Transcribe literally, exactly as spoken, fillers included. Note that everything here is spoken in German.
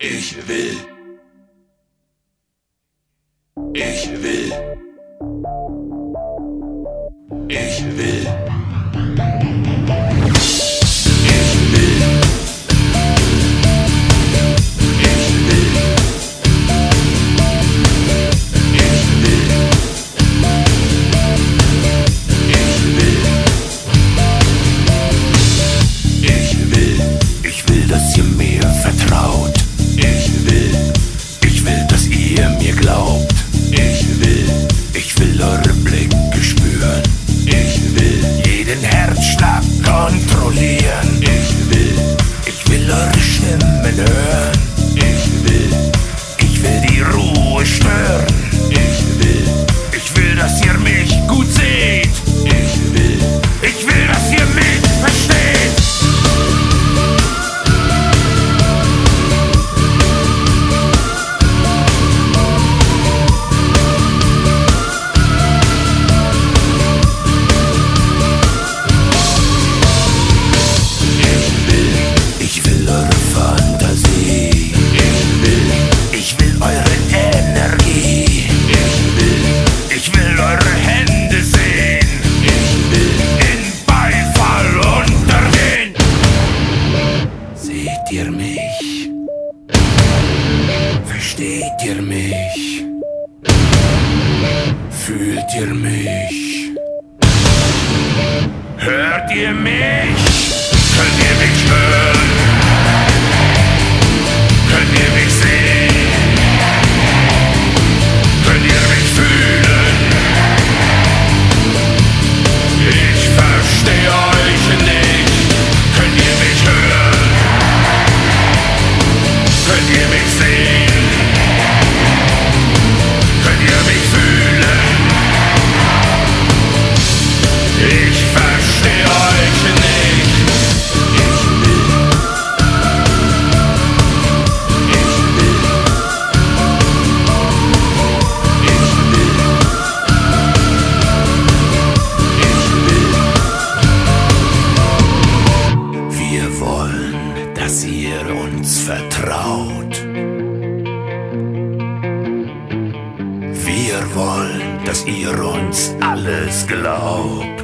Ich will. Ich will. Ich will. Dass ihr mir vertraut. Ich will. Ich will, dass ihr mir glaubt. Ich will. Ich will eure Blicke spüren. Ich will. Jeden Herzschlag kontrollieren. Ich will. Ich will eure Stimmen hören. Ich will. Ich will die Ruhe stören. Ich will. Ich will, dass ihr mich gut seht. Ich will. Ich will, dass ihr mich versteht. Seht ihr mich? Versteht ihr mich? Fühlt ihr mich? Hört ihr mich? Könnt ihr mich hören? Könnt ihr mich sehen? Könnt ihr mich fühlen? Ich verstehe euch nicht. Könnt ihr mich hören? Könnt ihr mich sehen? Könnt ihr mich fühlen? Ich verstehe euch nicht. Ich will. Ich will. Ich will. Ich will. Wir wollen, dass ihr uns vertraut. Wir wollen, dass ihr uns alles glaubt.